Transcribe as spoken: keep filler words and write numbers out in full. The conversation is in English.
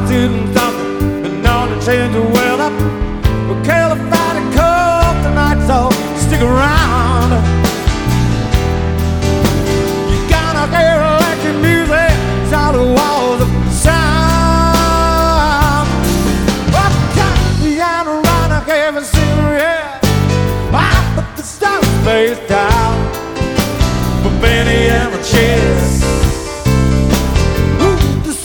shooting something, been known to change the weather. But California cold tonight, so stick around. You're gonna hear electric music sound the walls of sound. Well, Piano around, I can't see yeah. I put the stuff face down. But Benny and the cheers